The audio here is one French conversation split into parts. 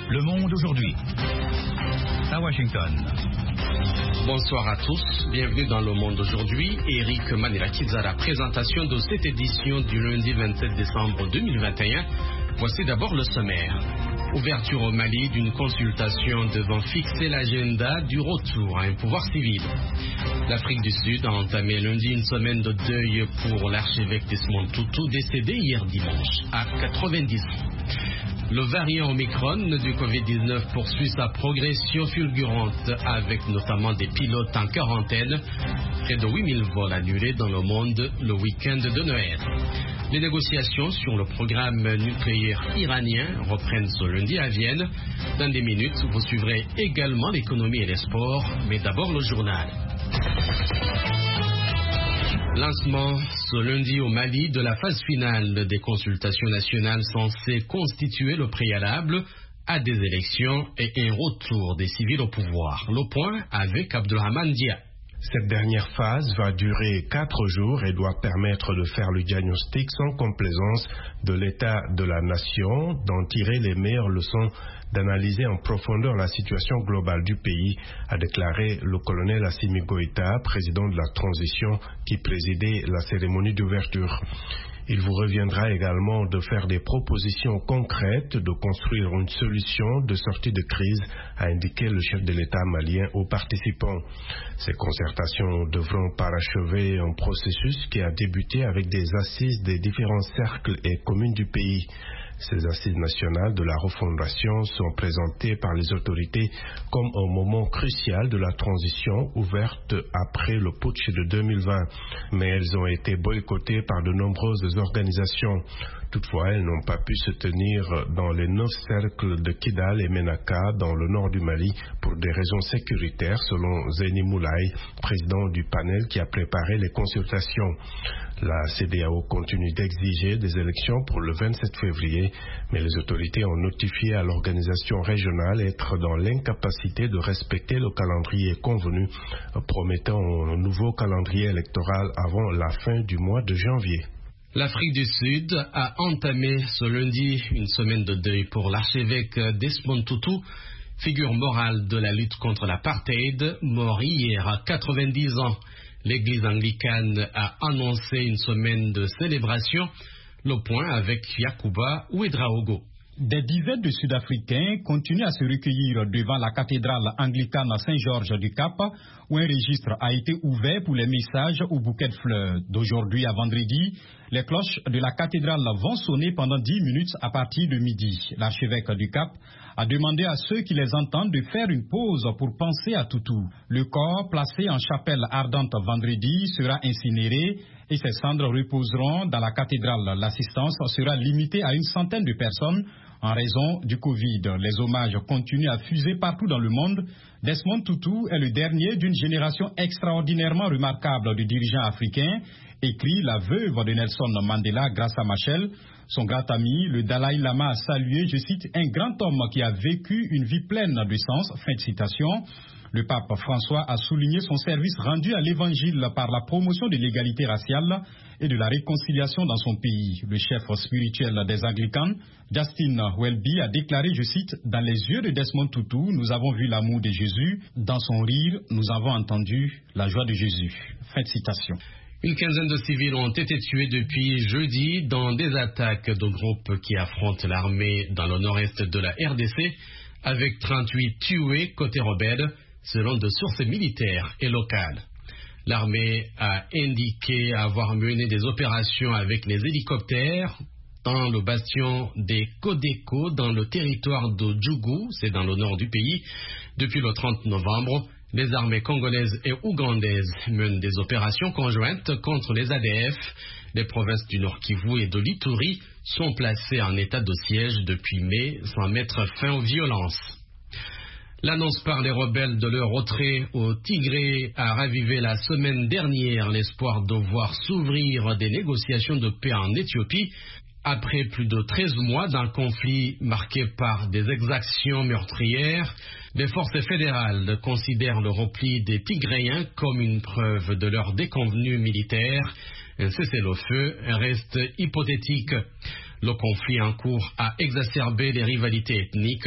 Le Monde aujourd'hui. À Washington. Bonsoir à tous, bienvenue dans Le Monde aujourd'hui. Eric Manirakidze à la présentation de cette édition du lundi 27 décembre 2021. Voici d'abord le sommaire. Ouverture au Mali d'une consultation devant fixer l'agenda du retour à un pouvoir civil. L'Afrique du Sud a entamé lundi une semaine de deuil pour l'archevêque Desmond Tutu, décédé hier dimanche à 90 ans. Le variant Omicron du Covid-19 poursuit sa progression fulgurante avec notamment des pilotes en quarantaine. Près de 8000 vols annulés dans le monde le week-end de Noël. Les négociations sur le programme nucléaire iranien reprennent ce lundi à Vienne. Dans des minutes, vous suivrez également l'économie et les sports, mais d'abord le journal. Lancement ce lundi au Mali de la phase finale des consultations nationales censées constituer le préalable à des élections et un retour des civils au pouvoir. Le point avec Abdelrahman Dia. Cette dernière phase va durer 4 jours et doit permettre de faire le diagnostic sans complaisance de l'état de la nation, d'en tirer les meilleures leçons, d'analyser en profondeur la situation globale du pays, a déclaré le colonel Assimi Goïta, président de la transition qui présidait la cérémonie d'ouverture. Il vous reviendra également de faire des propositions concrètes, de construire une solution de sortie de crise, a indiqué le chef de l'État malien aux participants. Ces concertations devront parachever un processus qui a débuté avec des assises des différents cercles et communes du pays. Ces assises nationales de la refondation sont présentées par les autorités comme un moment crucial de la transition ouverte après le putsch de 2020. Mais elles ont été boycottées par de nombreuses organisations. Toutefois, elles n'ont pas pu se tenir dans les 9 cercles de Kidal et Menaka dans le nord du Mali pour des raisons sécuritaires, selon Zeni Moulay, président du panel qui a préparé les consultations. La CEDEAO continue d'exiger des élections pour le 27 février, mais les autorités ont notifié à l'organisation régionale être dans l'incapacité de respecter le calendrier convenu, promettant un nouveau calendrier électoral avant la fin du mois de janvier. L'Afrique du Sud a entamé ce lundi une semaine de deuil pour l'archevêque Desmond Tutu, figure morale de la lutte contre l'apartheid, mort hier à 90 ans. L'église anglicane a annoncé une semaine de célébration. Le point avec Yacouba Ouedraogo. Des dizaines de Sud-Africains continuent à se recueillir devant la cathédrale anglicane Saint-Georges du Cap, où un registre a été ouvert pour les messages au bouquet de fleurs. D'aujourd'hui à vendredi, les cloches de la cathédrale vont sonner pendant 10 minutes à partir de midi. L'archevêque du Cap a demandé à ceux qui les entendent de faire une pause pour penser à Tutu. Le corps, placé en chapelle ardente vendredi, sera incinéré et ses cendres reposeront dans la cathédrale. L'assistance sera limitée à 100 de personnes en raison du Covid. Les hommages continuent à fuser partout dans le monde. Desmond Tutu est le dernier d'une génération extraordinairement remarquable de dirigeants africains, écrit la veuve de Nelson Mandela, Graça Machel. Son grand ami, le Dalai Lama, a salué, je cite, un grand homme qui a vécu une vie pleine de sens. Fin de citation. Le pape François a souligné son service rendu à l'évangile par la promotion de l'égalité raciale et de la réconciliation dans son pays. Le chef spirituel des Anglicans, Justin Welby, a déclaré, je cite, « Dans les yeux de Desmond Tutu, nous avons vu l'amour de Jésus. Dans son rire, nous avons entendu la joie de Jésus. » Fin de citation. Une quinzaine de civils ont été tués depuis jeudi dans des attaques de groupes qui affrontent l'armée dans le nord-est de la RDC, avec 38 tués côté rebelle, selon de sources militaires et locales. L'armée a indiqué avoir mené des opérations avec les hélicoptères dans le bastion des Kodeko, dans le territoire de Djougou, c'est dans le nord du pays. Depuis le 30 novembre, les armées congolaises et ougandaises mènent des opérations conjointes contre les ADF. Les provinces du Nord Kivu et de l'Ituri sont placées en état de siège depuis mai sans mettre fin aux violences. L'annonce par les rebelles de leur retrait au Tigré a ravivé la semaine dernière l'espoir de voir s'ouvrir des négociations de paix en Éthiopie. Après plus de 13 mois d'un conflit marqué par des exactions meurtrières, les forces fédérales considèrent le repli des Tigréens comme une preuve de leur déconvenue militaire. Un cessez-le-feu reste hypothétique. Le conflit en cours a exacerbé les rivalités ethniques.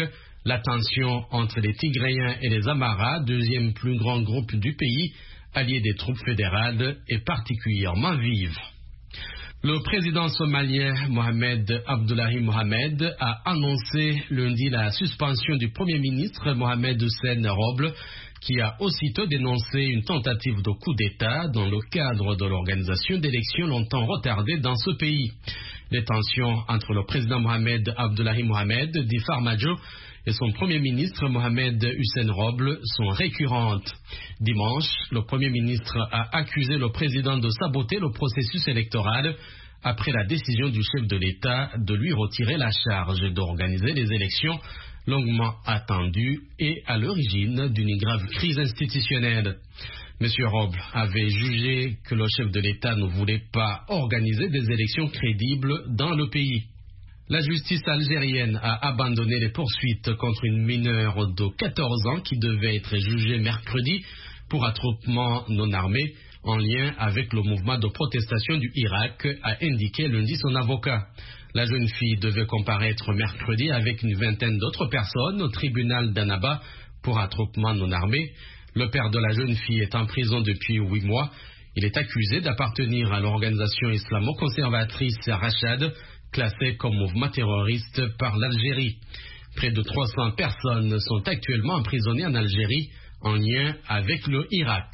La tension entre les Tigréens et les Amaras, deuxième plus grand groupe du pays, allié des troupes fédérales, est particulièrement vive. Le président somalien Mohamed Abdullahi Mohamed a annoncé lundi la suspension du premier ministre Mohamed Hussein Roble, qui a aussitôt dénoncé une tentative de coup d'État dans le cadre de l'organisation d'élections longtemps retardées dans ce pays. Les tensions entre le président Mohamed Abdullahi Mohamed, dit Farmajo, et son premier ministre Mohamed Hussein Roble sont récurrentes. Dimanche, le premier ministre a accusé le président de saboter le processus électoral après la décision du chef de l'État de lui retirer la charge d'organiser les élections longuement attendues et à l'origine d'une grave crise institutionnelle. M. Roble avait jugé que le chef de l'État ne voulait pas organiser des élections crédibles dans le pays. La justice algérienne a abandonné les poursuites contre une mineure de 14 ans qui devait être jugée mercredi pour attroupement non armé en lien avec le mouvement de protestation du Irak, a indiqué lundi son avocat. La jeune fille devait comparaître mercredi avec une vingtaine d'autres personnes au tribunal d'Annaba pour attroupement non armé. Le père de la jeune fille est en prison depuis 8 mois. Il est accusé d'appartenir à l'organisation islamo-conservatrice Rachad, classée comme mouvement terroriste par l'Algérie. Près de 300 personnes sont actuellement emprisonnées en Algérie en lien avec le Irak.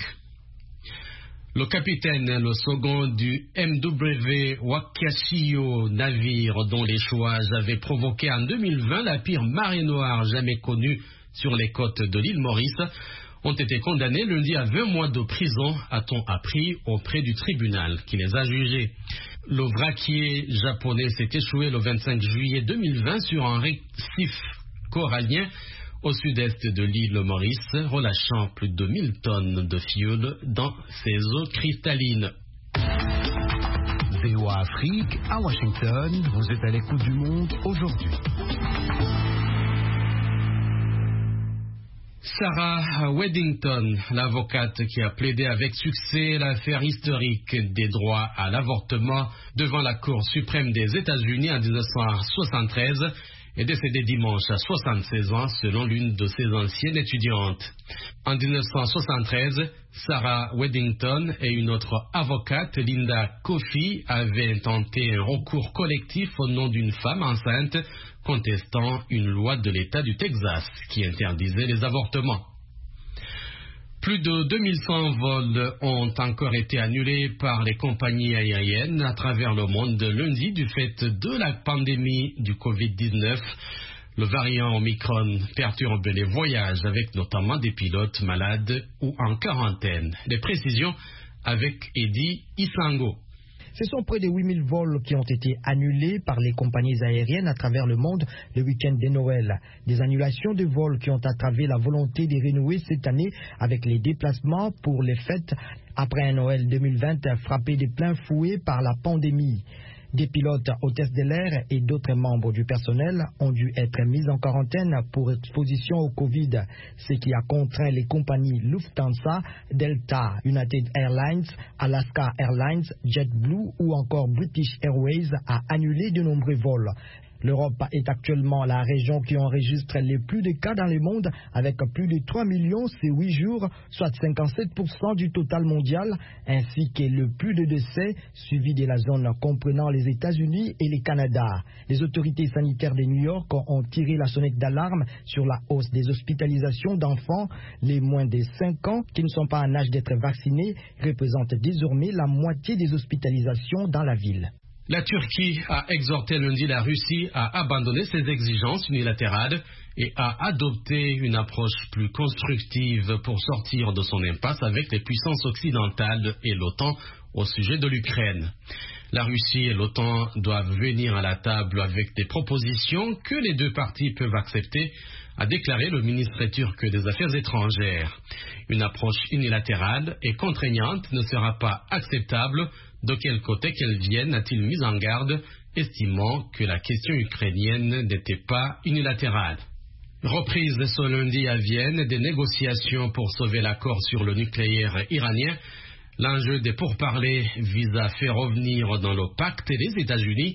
Le capitaine, le second du MW Wakashio, navire dont l'échouage avait provoqué en 2020 la pire marée noire jamais connue sur les côtes de l'île Maurice, ont été condamnés lundi à 20 mois de prison, a-t-on appris auprès du tribunal qui les a jugés. Le vraquier japonais s'est échoué le 25 juillet 2020 sur un récif corallien au sud-est de l'île Maurice, relâchant plus de 1000 tonnes de fioul dans ses eaux cristallines. VOA Afrique, à Washington, vous êtes à l'écoute du monde aujourd'hui. Sarah Weddington, l'avocate qui a plaidé avec succès l'affaire historique des droits à l'avortement devant la Cour suprême des États-Unis en 1973, est décédée dimanche à 76 ans selon l'une de ses anciennes étudiantes. En 1973, Sarah Weddington et une autre avocate, Linda Coffey, avaient tenté un recours collectif au nom d'une femme enceinte contestant une loi de l'État du Texas qui interdisait les avortements. Plus de 2100 vols ont encore été annulés par les compagnies aériennes à travers le monde lundi du fait de la pandémie du Covid-19. Le variant Omicron perturbe les voyages avec notamment des pilotes malades ou en quarantaine. Les précisions avec Eddie Isango. Ce sont près de 8000 vols qui ont été annulés par les compagnies aériennes à travers le monde le week-end de Noël. Des annulations de vols qui ont aggravé la volonté de renouer cette année avec les déplacements pour les fêtes après un Noël 2020 frappé de plein fouet par la pandémie. Des pilotes hôtesses de l'air et d'autres membres du personnel ont dû être mis en quarantaine pour exposition au Covid, ce qui a contraint les compagnies Lufthansa, Delta, United Airlines, Alaska Airlines, JetBlue ou encore British Airways à annuler de nombreux vols. L'Europe est actuellement la région qui enregistre les plus de cas dans le monde, avec plus de 3 millions ces 8 jours, soit 57% du total mondial, ainsi que le plus de décès, suivi de la zone comprenant les États-Unis et le Canada. Les autorités sanitaires de New York ont tiré la sonnette d'alarme sur la hausse des hospitalisations d'enfants. Les moins de 5 ans qui ne sont pas en âge d'être vaccinés représentent désormais la moitié des hospitalisations dans la ville. La Turquie a exhorté lundi la Russie à abandonner ses exigences unilatérales et à adopter une approche plus constructive pour sortir de son impasse avec les puissances occidentales et l'OTAN au sujet de l'Ukraine. La Russie et l'OTAN doivent venir à la table avec des propositions que les deux parties peuvent accepter, a déclaré le ministre turc des Affaires étrangères. Une approche unilatérale et contraignante ne sera pas acceptable, de quel côté qu'elle vienne, a-t-il mis en garde, estimant que la question ukrainienne n'était pas unilatérale. Reprise ce lundi à Vienne des négociations pour sauver l'accord sur le nucléaire iranien. L'enjeu des pourparlers vise à faire revenir dans le pacte les États-Unis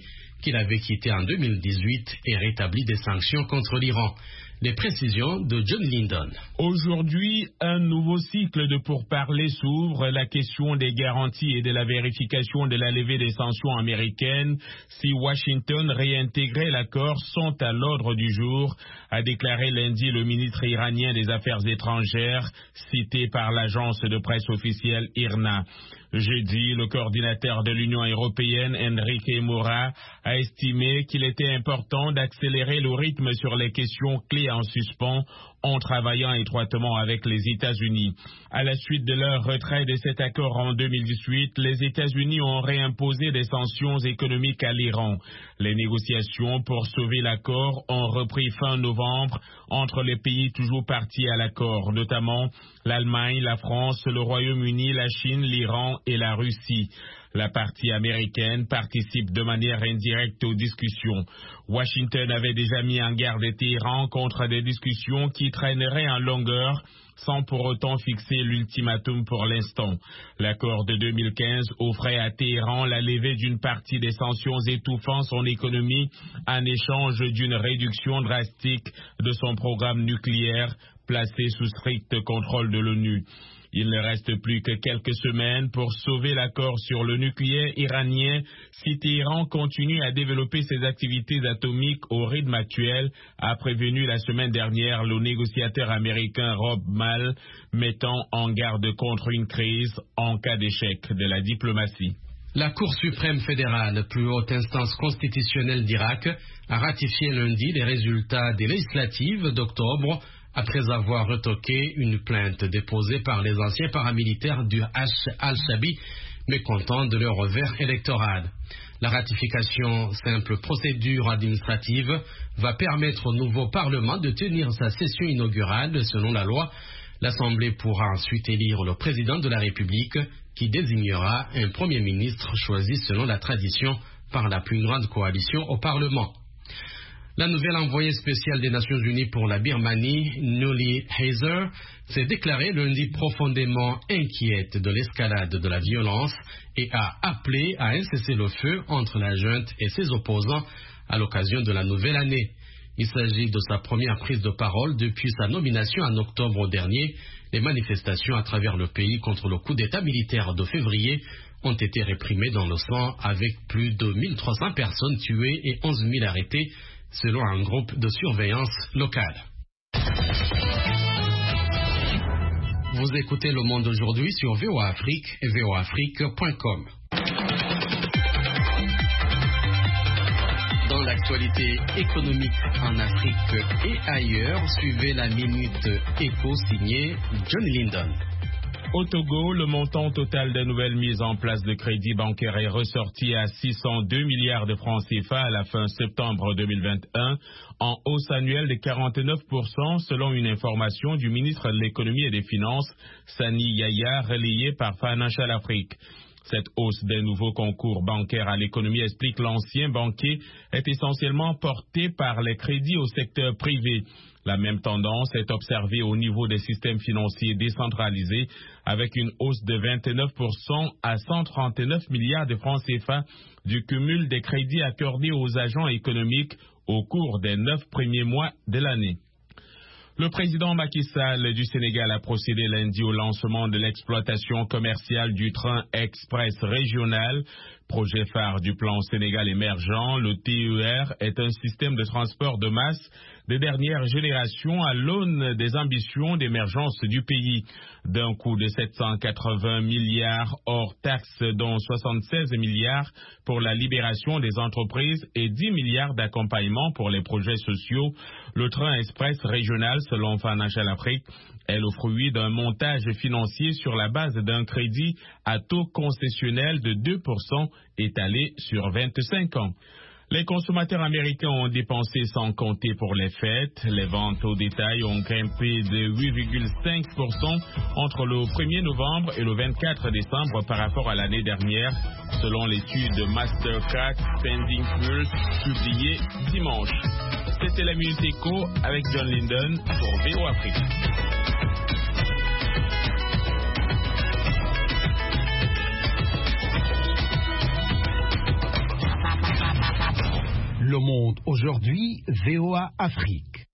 qu'il avait quitté en 2018 et rétabli des sanctions contre l'Iran. Les précisions de John Lyndon. Aujourd'hui, un nouveau cycle de pourparlers s'ouvre. La question des garanties et de la vérification de la levée des sanctions américaines si Washington réintégrait l'accord sont à l'ordre du jour, a déclaré lundi le ministre iranien des Affaires étrangères, cité par l'agence de presse officielle IRNA. Jeudi, le coordinateur de l'Union européenne, Enrique Mora, a estimé qu'il était important d'accélérer le rythme sur les questions clés en suspens en travaillant étroitement avec les États-Unis. À la suite de leur retrait de cet accord en 2018, les États-Unis ont réimposé des sanctions économiques à l'Iran. Les négociations pour sauver l'accord ont repris fin novembre entre les pays toujours partis à l'accord, notamment l'Allemagne, la France, le Royaume-Uni, la Chine, l'Iran et la Russie. La partie américaine participe de manière indirecte aux discussions. Washington avait déjà mis en garde Téhéran contre des discussions qui traîneraient en longueur sans pour autant fixer l'ultimatum pour l'instant. L'accord de 2015 offrait à Téhéran la levée d'une partie des sanctions étouffant son économie en échange d'une réduction drastique de son programme nucléaire placé sous strict contrôle de l'ONU. Il ne reste plus que quelques semaines pour sauver l'accord sur le nucléaire iranien si Téhéran continue à développer ses activités atomiques au rythme actuel, a prévenu la semaine dernière le négociateur américain Rob Mall, mettant en garde contre une crise en cas d'échec de la diplomatie. La Cour suprême fédérale, plus haute instance constitutionnelle d'Irak, a ratifié lundi les résultats des législatives d'octobre après avoir retoqué une plainte déposée par les anciens paramilitaires du Al-Shabi, mécontents de leur revers électoral. La ratification, simple procédure administrative, va permettre au nouveau Parlement de tenir sa session inaugurale selon la loi. L'Assemblée pourra ensuite élire le président de la République qui désignera un Premier ministre choisi selon la tradition par la plus grande coalition au Parlement. La nouvelle envoyée spéciale des Nations Unies pour la Birmanie, Nuli Heiser, s'est déclarée lundi profondément inquiète de l'escalade de la violence et a appelé à un cessez-le-feu entre la junte et ses opposants à l'occasion de la nouvelle année. Il s'agit de sa première prise de parole depuis sa nomination en octobre dernier. Les manifestations à travers le pays contre le coup d'État militaire de février ont été réprimées dans le sang avec plus de 1300 personnes tuées et 11 000 arrêtés, selon un groupe de surveillance locale. Vous écoutez Le Monde aujourd'hui sur VOA Afrique et voaafrique.com. Dans l'actualité économique en Afrique et ailleurs, suivez la Minute Éco signée John Lyndon. Au Togo, le montant total des nouvelles mises en place de crédit bancaire est ressorti à 602 milliards de francs CFA à la fin septembre 2021, en hausse annuelle de 49% selon une information du ministre de l'Économie et des Finances, Sani Yaya, relayée par Financial Afrique. Cette hausse des nouveaux concours bancaires à l'économie, explique l'ancien banquier, est essentiellement portée par les crédits au secteur privé. La même tendance est observée au niveau des systèmes financiers décentralisés, avec une hausse de 29% à 139 milliards de francs CFA du cumul des crédits accordés aux agents économiques au cours des 9 premiers mois de l'année. Le président Macky Sall du Sénégal a procédé lundi au lancement de l'exploitation commerciale du train express régional. Projet phare du plan Sénégal émergent, le TER est un système de transport de masse de dernière génération à l'aune des ambitions d'émergence du pays. D'un coût de 780 milliards hors taxes, dont 76 milliards pour la libération des entreprises et 10 milliards d'accompagnement pour les projets sociaux, le train express régional, selon Financial Afrique, est le fruit d'un montage financier sur la base d'un crédit à taux concessionnel de 2% étalé sur 25 ans. Les consommateurs américains ont dépensé sans compter pour les fêtes. Les ventes au détail ont grimpé de 8,5% entre le 1er novembre et le 24 décembre par rapport à l'année dernière, selon l'étude Mastercard Spending Pulse publiée dimanche. C'était la Minute Éco avec John Lyndon pour VOA Afrique. Le Monde aujourd'hui, VOA Afrique.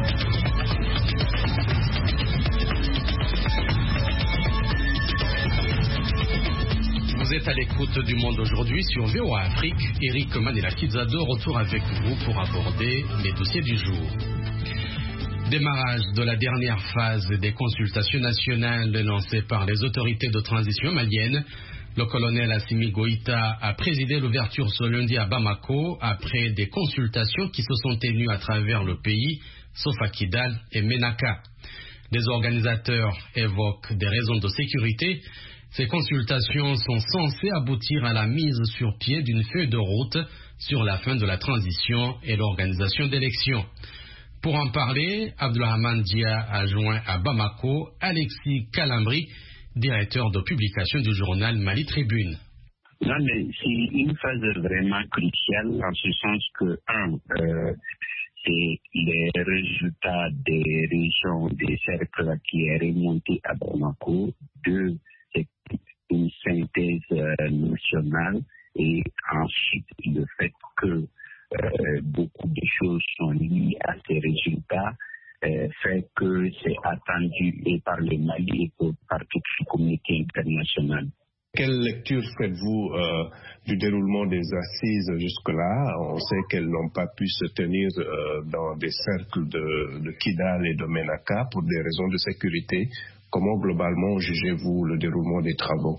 Vous êtes à l'écoute du Monde aujourd'hui sur VOA Afrique. Eric Manila Kizado, retour avec vous pour aborder les dossiers du jour. Démarrage de la dernière phase des consultations nationales lancées par les autorités de transition maliennes. Le colonel Assimi Goïta a présidé l'ouverture ce lundi à Bamako après des consultations qui se sont tenues à travers le pays, sauf à Kidal et Ménaka. Les organisateurs évoquent des raisons de sécurité. Ces consultations sont censées aboutir à la mise sur pied d'une feuille de route sur la fin de la transition et l'organisation d'élections. Pour en parler, Abdelrahman Dia a joint à Bamako Alexis Kalambri, directeur de publication du journal Mali Tribune. Non, mais c'est une phase vraiment cruciale en ce sens que, c'est les résultats des régions des cercles qui est remonté à Bamako. 2, c'est une synthèse nationale. Et ensuite, le fait que beaucoup de choses sont liées à ces résultats fait que c'est attendu et par le Mali et par toute la communauté internationale. Quelle lecture faites-vous du déroulement des assises jusque-là? On sait qu'elles n'ont pas pu se tenir dans des cercles de Kidal et de Ménaka pour des raisons de sécurité. Comment globalement jugez-vous le déroulement des travaux?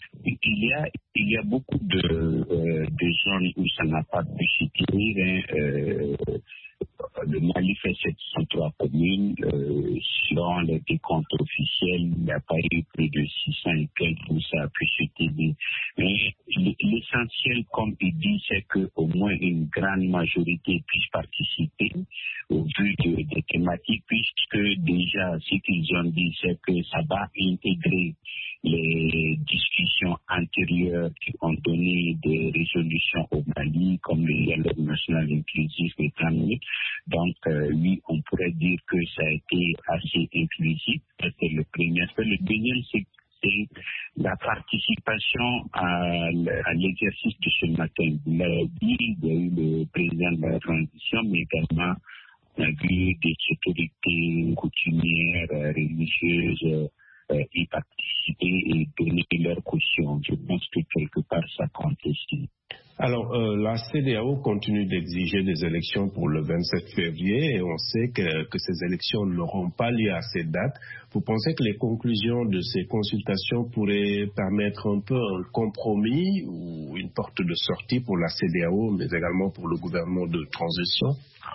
Il y a beaucoup de zones où ça n'a pas pu se tenir. Le Mali fait 703 communes. Selon les décomptes officiels, il n'y a pas eu plus de 600 et quelques où ça a pu se tenir. Mais l'essentiel, comme il dit, c'est qu'au moins une grande majorité puisse participer au vu des thématiques, puisque déjà ce qu'ils ont dit, c'est que ça va intégrer les discussions antérieures qui ont donné des résolutions au Mali, comme le dialogue national inclusif et économique. Donc, oui, on pourrait dire que ça a été assez inclusif. C'est le premier aspect. Le deuxième, c'est la participation à l'exercice de ce matin. Vous l'avez dit, il y a eu le président de la transition, mais également on a vu des autorités coutumières, religieuses, y participer et donner leur caution. Je pense que quelque part ça compte aussi. Alors, la CEDEAO continue d'exiger des élections pour le 27 février et on sait que ces élections n'auront pas lieu à cette date. Vous pensez que les conclusions de ces consultations pourraient permettre un peu un compromis ou une porte de sortie pour la CEDEAO, mais également pour le gouvernement de transition?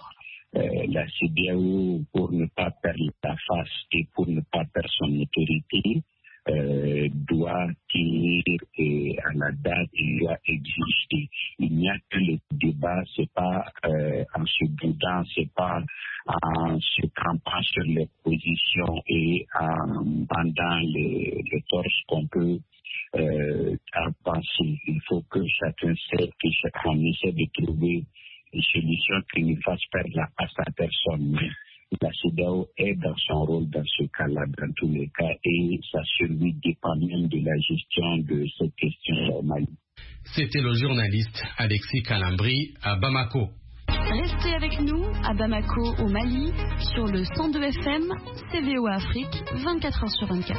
La CEDEAO, pour ne pas perdre la face et pour ne pas perdre son autorité, doit tenir à la date, il doit exister. Il n'y a que le débat, c'est pas en se boudant, c'est pas en se crampant sur les positions et en bandant le torse qu'on peut avancer. Il faut que chacun sait, que chacun essaie de trouver une solution qui ne fasse perdre la face à personne. La CEDEAO est dans son rôle dans ce cas-là, dans tous les cas, et sa survie dépend même de la gestion de cette question au Mali. C'était le journaliste Alexis Kalambri à Bamako. Restez avec nous à Bamako, au Mali, sur le 102 FM, VOA Afrique, 24h sur 24.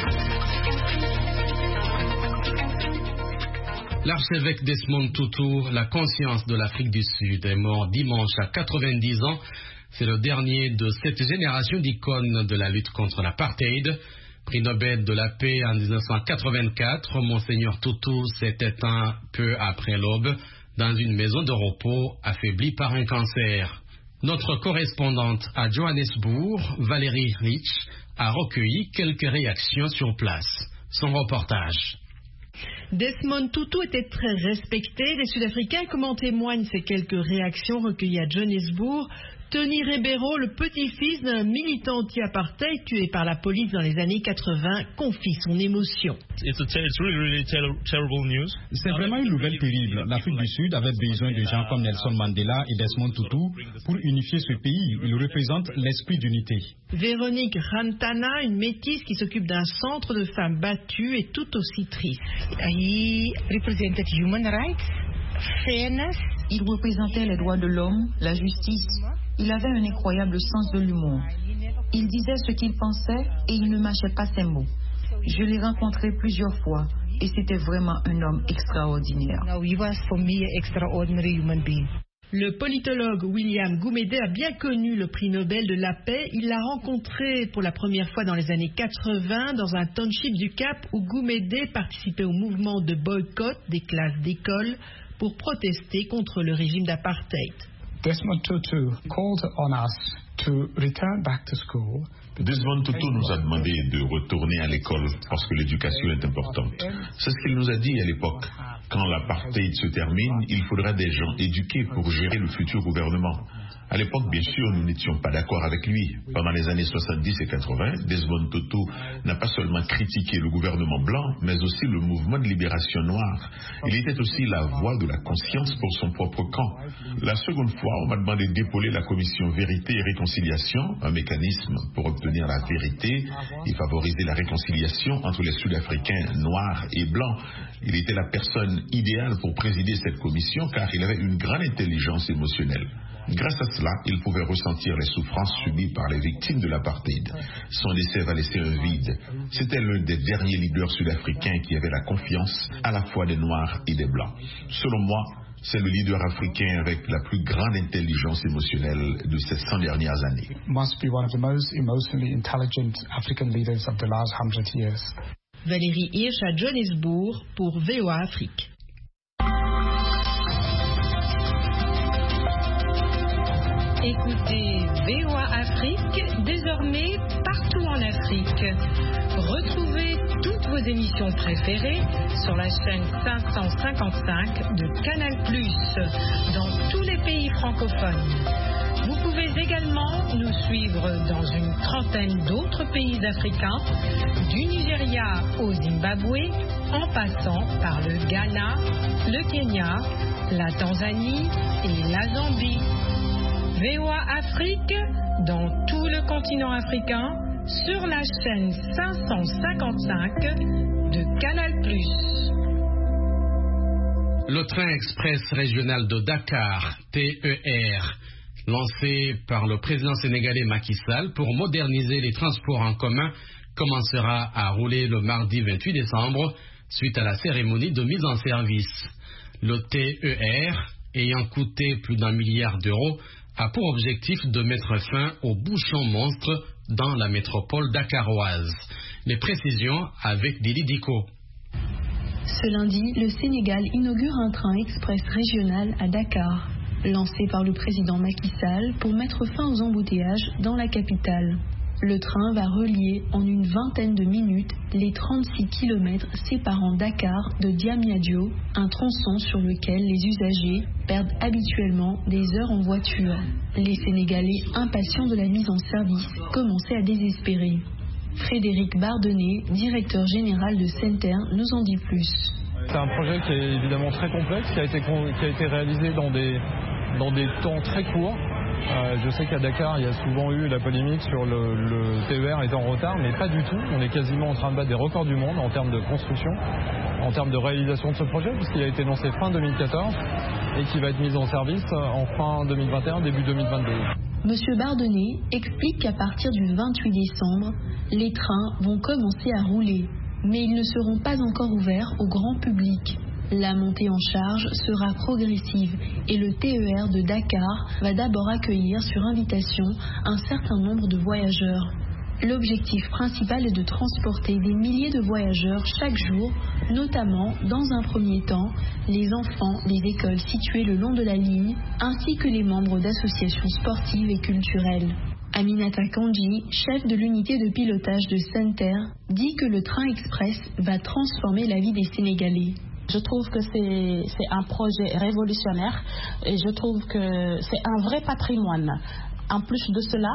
L'archevêque Desmond Tutu, la conscience de l'Afrique du Sud, est mort dimanche à 90 ans. C'est le dernier de cette génération d'icônes de la lutte contre l'apartheid. Prix Nobel de la paix en 1984, Monseigneur Tutu s'est éteint peu après l'aube dans une maison de repos affaiblie par un cancer. Notre correspondante à Johannesburg, Valérie Rich, a recueilli quelques réactions sur place. Son reportage. Desmond Tutu était très respecté des Sud-Africains, comme en témoignent ces quelques réactions recueillies à Johannesburg. Tony Ribeiro, le petit-fils d'un militant anti-apartheid tué par la police dans les années 80, confie son émotion. C'est vraiment une nouvelle terrible. L'Afrique du Sud avait besoin de gens comme Nelson Mandela et Desmond Tutu pour unifier ce pays. Ils représentent l'esprit d'unité. Véronique Rantana, une métisse qui s'occupe d'un centre de femmes battues, est tout aussi triste. He represented human rights, fairness. Il représentait les droits de l'homme, la justice. Il avait un incroyable sens de l'humour. Il disait ce qu'il pensait et il ne mâchait pas ses mots. Je l'ai rencontré plusieurs fois et c'était vraiment un homme extraordinaire. Le politologue William Gumede a bien connu le prix Nobel de la paix. Il l'a rencontré pour la première fois dans les années 80 dans un township du Cap où Gumede participait au mouvement de boycott des classes d'école pour protester contre le régime d'apartheid. Desmond Tutu called on us to return back to school. Desmond Tutu nous a demandé de retourner à l'école parce que l'éducation est importante. C'est ce qu'il nous a dit à l'époque. Quand l'apartheid se termine, il faudra des gens éduqués pour gérer le futur gouvernement. À l'époque, bien sûr, nous n'étions pas d'accord avec lui. Pendant les années 70 et 80, Desmond Tutu n'a pas seulement critiqué le gouvernement blanc, mais aussi le mouvement de libération noire. Il était aussi la voix de la conscience pour son propre camp. La seconde fois, on m'a demandé d'épauler la commission Vérité et Réconciliation, un mécanisme pour obtenir la vérité et favoriser la réconciliation entre les Sud-Africains noirs et blancs. Il était la personne idéale pour présider cette commission car il avait une grande intelligence émotionnelle. Grâce à cela, il pouvait ressentir les souffrances subies par les victimes de l'apartheid. Son décès va laisser un vide. C'était l'un des derniers leaders sud-africains qui avait la confiance à la fois des Noirs et des Blancs. Selon moi, c'est le leader africain avec la plus grande intelligence émotionnelle de ces 100 dernières années. Must be one of the most emotionally intelligent African leaders of the last 100 years. Valérie Hirsch à Johannesburg pour VOA Afrique. Écoutez VOA Afrique, désormais partout en Afrique. Retrouvez toutes vos émissions préférées sur la chaîne 555 de Canal+, dans tous les pays francophones. Vous pouvez également nous suivre dans une trentaine d'autres pays africains, du Nigeria au Zimbabwe, en passant par le Ghana, le Kenya, la Tanzanie et la Zambie. VOA Afrique, dans tout le continent africain, sur la chaîne 555 de Canal+. Le train express régional de Dakar, TER, lancé par le président sénégalais Macky Sall pour moderniser les transports en commun, commencera à rouler le mardi 28 décembre suite à la cérémonie de mise en service. Le TER, ayant coûté plus d'1 milliard d'euros, a pour objectif de mettre fin aux bouchons monstres dans la métropole dakaroise. Les précisions avec Dili Diko. Ce lundi, le Sénégal inaugure un train express régional à Dakar, lancé par le président Macky Sall pour mettre fin aux embouteillages dans la capitale. Le train va relier en une vingtaine de minutes les 36 km séparant Dakar de Diamniadio, un tronçon sur lequel les usagers perdent habituellement des heures en voiture. Les Sénégalais impatients de la mise en service commençaient à désespérer. Frédéric Bardonnet, directeur général de Center, nous en dit plus. C'est un projet qui est évidemment très complexe, qui a été réalisé dans des temps très courts. Je sais qu'à Dakar, il y a souvent eu la polémique sur le TER étant en retard, mais pas du tout. On est quasiment en train de battre des records du monde en termes de construction, en termes de réalisation de ce projet, puisqu'il a été lancé fin 2014 et qui va être mis en service en fin 2021, début 2022. Monsieur Bardonnet explique qu'à partir du 28 décembre, les trains vont commencer à rouler, mais ils ne seront pas encore ouverts au grand public. La montée en charge sera progressive et le TER de Dakar va d'abord accueillir sur invitation un certain nombre de voyageurs. L'objectif principal est de transporter des milliers de voyageurs chaque jour, notamment, dans un premier temps, les enfants des écoles situées le long de la ligne, ainsi que les membres d'associations sportives et culturelles. Aminata Kandji, chef de l'unité de pilotage de Center, dit que le train express va transformer la vie des Sénégalais. Je trouve que c'est un projet révolutionnaire et je trouve que c'est un vrai patrimoine. En plus de cela,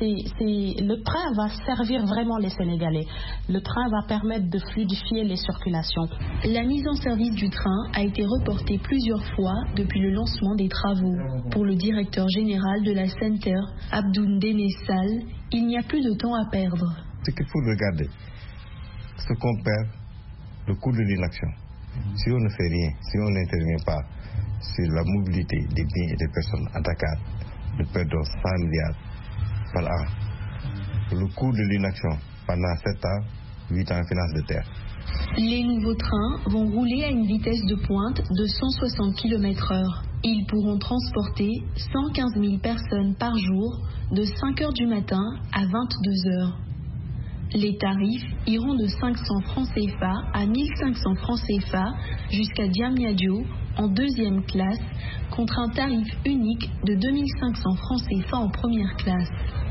le train va servir vraiment les Sénégalais. Le train va permettre de fluidifier les circulations. La mise en service du train a été reportée plusieurs fois depuis le lancement des travaux. Pour le directeur général de la Center, Abdoun Dene Sall, il n'y a plus de temps à perdre. Ce qu'il faut regarder, ce qu'on perd, le coût de l'inaction. Si on ne fait rien, si on n'intervient pas sur la mobilité des biens et des personnes à Dakar, nous perdons 100 milliards par an. Le coût de l'inaction pendant 7 ans, 8 ans en finance de terre. Les nouveaux trains vont rouler à une vitesse de pointe de 160 km/h. Ils pourront transporter 115 000 personnes par jour de 5 h du matin à 22 h. Les tarifs iront de 500 francs CFA à 1500 francs CFA jusqu'à Diamniadio en deuxième classe contre un tarif unique de 2500 francs CFA en première classe.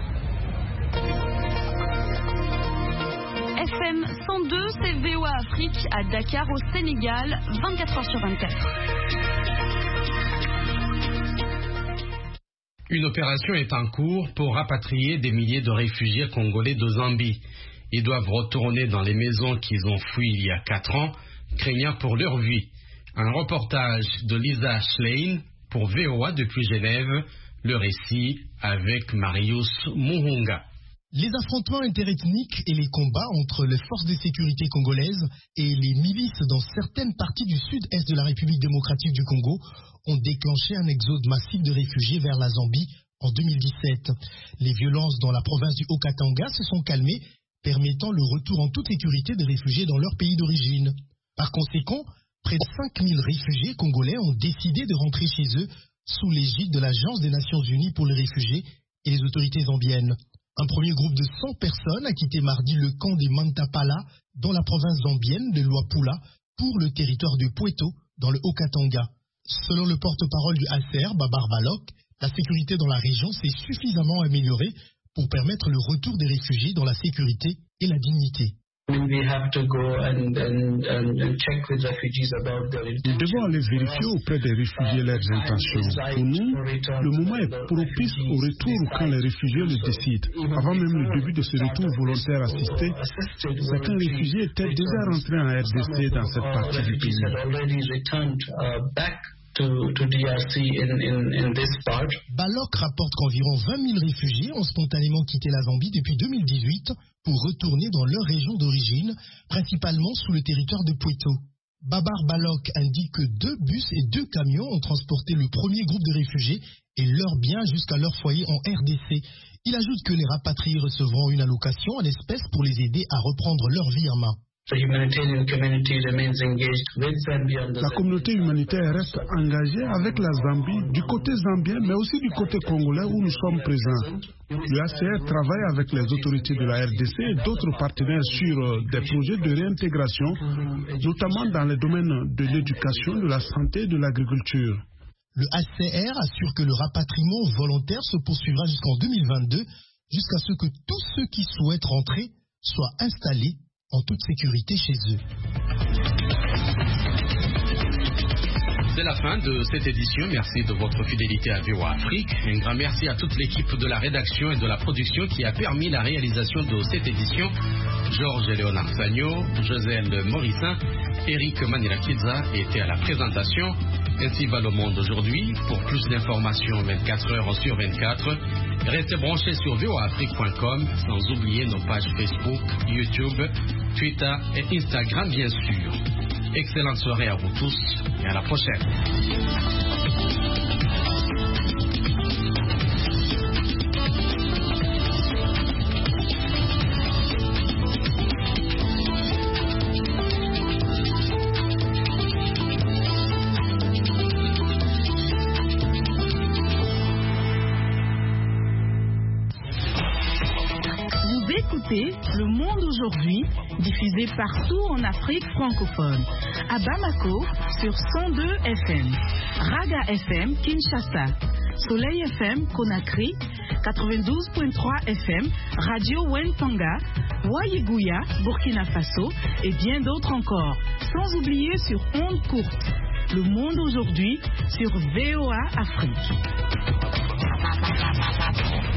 FM 102, c'est VOA Afrique à Dakar au Sénégal, 24 h sur 24. Une opération est en cours pour rapatrier des milliers de réfugiés congolais de Zambie. Ils doivent retourner dans les maisons qu'ils ont fuies il y a 4 ans, craignant pour leur vie. Un reportage de Lisa Schlein pour VOA depuis Genève, le récit avec Marius Muhunga. Les affrontements interethniques et les combats entre les forces de sécurité congolaises et les milices dans certaines parties du sud-est de la République démocratique du Congo ont déclenché un exode massif de réfugiés vers la Zambie en 2017. Les violences dans la province du Haut-Katanga se sont calmées, permettant le retour en toute sécurité des réfugiés dans leur pays d'origine. Par conséquent, près de 5000 réfugiés congolais ont décidé de rentrer chez eux sous l'égide de l'Agence des Nations Unies pour les réfugiés et les autorités zambiennes. Un premier groupe de 100 personnes a quitté mardi le camp des Mantapala dans la province zambienne de Luapula pour le territoire de Pweto dans le Haut-Katanga. Selon le porte-parole du HCR, Babar Balok, la sécurité dans la région s'est suffisamment améliorée pour permettre le retour des réfugiés dans la sécurité et la dignité. Nous devons aller vérifier auprès des réfugiés leurs intentions. Pour nous, le moment est propice au retour quand les réfugiés le décident. Avant même le début de ce retour volontaire assisté, certains réfugiés étaient déjà rentrés en RDC dans cette partie du pays. Balok rapporte qu'environ 20 000 réfugiés ont spontanément quitté la Zambie depuis 2018 pour retourner dans leur région d'origine, principalement sous le territoire de Pweto. Babar Balok indique que 2 bus et 2 camions ont transporté le premier groupe de réfugiés et leurs biens jusqu'à leur foyer en RDC. Il ajoute que les rapatriés recevront une allocation en espèces pour les aider à reprendre leur vie en main. La communauté humanitaire reste engagée avec la Zambie du côté zambien, mais aussi du côté congolais où nous sommes présents. Le HCR travaille avec les autorités de la RDC et d'autres partenaires sur des projets de réintégration, notamment dans les domaines de l'éducation, de la santé et de l'agriculture. Le HCR assure que le rapatriement volontaire se poursuivra jusqu'en 2022, jusqu'à ce que tous ceux qui souhaitent rentrer soient installés en toute sécurité chez eux. C'est la fin de cette édition. Merci de votre fidélité à VOA Afrique. Un grand merci à toute l'équipe de la rédaction et de la production qui a permis la réalisation de cette édition. Georges Léonard Sagno, Joselle Morissin, Eric Manilakidza étaient à la présentation. Ainsi va le monde aujourd'hui. Pour plus d'informations 24 heures sur 24, restez branchés sur voaafrique.com, sans oublier nos pages Facebook, YouTube, Twitter et Instagram bien sûr. Excellente soirée à vous tous et à la prochaine. Le Monde aujourd'hui, diffusé partout en Afrique francophone. À Bamako, sur 102 FM. Raga FM, Kinshasa. Soleil FM, Conakry. 92.3 FM, Radio Wentanga. Wayiguya, Burkina Faso. Et bien d'autres encore. Sans oublier sur ondes courtes. Le Monde aujourd'hui, sur VOA Afrique.